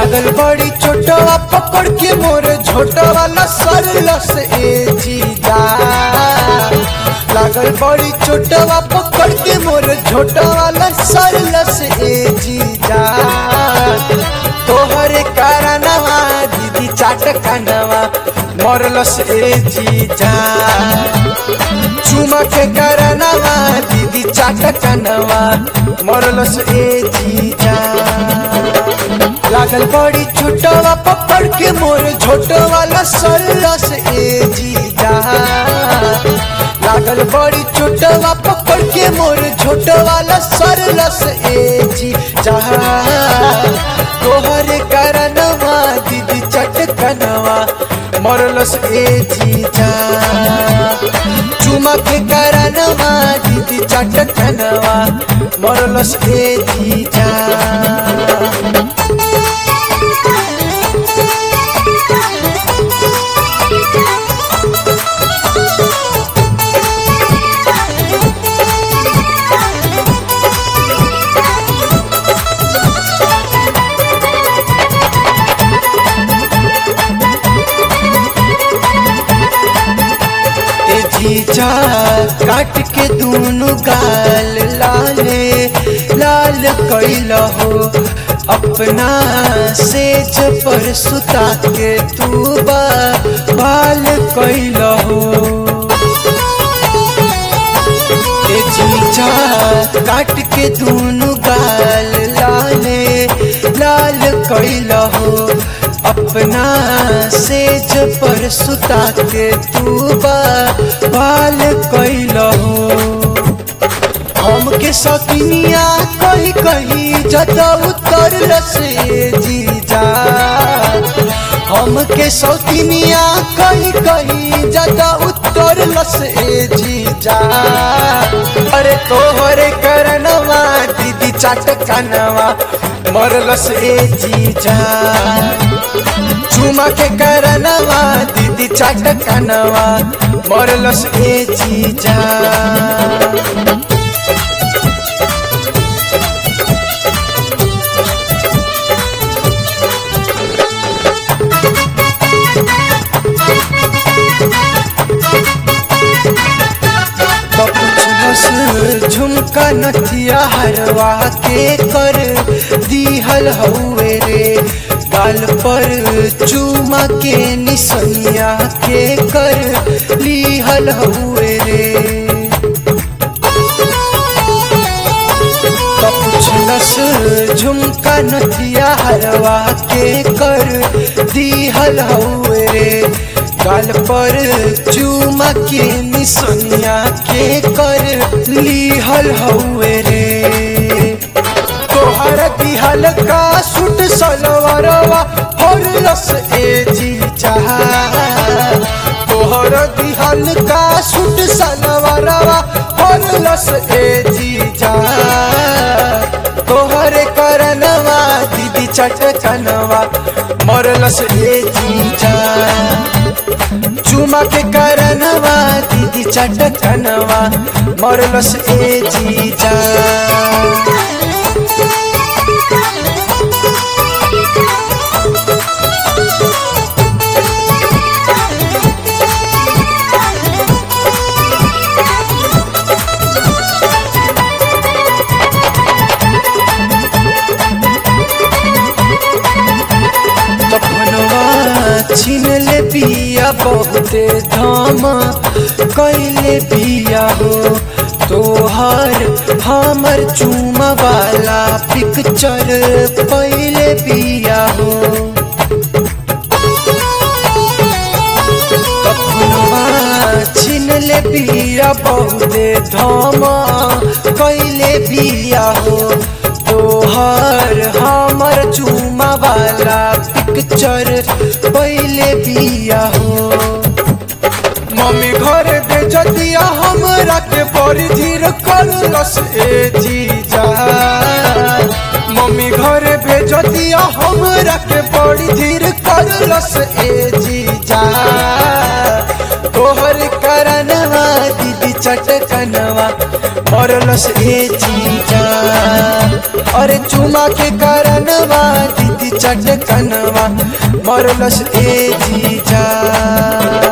लागल बड़ी छोटवा पकड़ के मोर झोटवा लसरलस ए जीजा। लागल बड़ी छोटवा पकड़ के मोर झोटवा लसरलस ए जीजा। तोहरे कारणवा दीदी चाट कानवा मरलस ए जीजा। चुमा के कारणवा दीदी चाट कानवा मरलस ए जीजा। लागल बड़ी छोटवा पकड़ के मोर झोटवा लसरलस ए जीजा। लागल बड़ी छोटवा पकड़ के मोर झोटवा लसरलस ए जीजा। तोहरे कारणवा दीदी चटकनवा मरलस ए जीजा। चुमा के कारणवा दीदी चटकनवा मरलस ए जीजा। जीजा काट के दूनु गाल लाले लाल कैल हो। अपना सेज पर सुता के तू बाल कैल हो। जीजा काट के दूनु गाल लाले लाल कैल हो। अपना सेज पर सुता के तू बाल कैल हो। हमके सकिनिया कही कही जदा उतरलस ए जीजा। हमके सकिनिया कही कही जदा उतरलस ए जीजा। अरे तोहरे करनवा दीदी चाट कानवा मरलस ए जीजा। चुमा के करनवा दीदी चाट कानवा मरलस ए जीजा। झुमका नथिया हरवा के कर दिहल हउए रे। गाल पर चुमा के निसनिया के कर लिहल हउए रे। पुछलस झुमका नथिया हरवा के कर दिहल हउए रे। गाल पर चुमा के निसनिया के कर लिहल हउए रे। तोहर दिहल का सूट सलवारवा हरलस ए जीजा। तोहर दिहल का सूट सलवारवा हरलस ए जीजा। तोहरे करनवा दीदी चटकनवा मरलस ए जीजा। चुमा के करनवा दीदी चटकनवा मरलस ए जीजा। छीन ले पिया बहुते धामा कैले पिया हो। तोहर हमर चुमा वाला पिक्चर पहले पिया हो। छीन ले पिया बहुते धामा कैले पिया हो। तोहर हमर चुमा वाला पिक्चर पहले पिया हो। मम्मी घर बेजतिया हमरा के बड़ी धीर करलस ए जीजा। मम्मी घर बेजतिया हमरा के बड़ी धीर करलस ए जीजा। तोहर करनवा दीदी चटकनवा मरलस ए जीजा। अरे चुमा के कारणवा दीदी चटकनवा मरलस ए जीजा।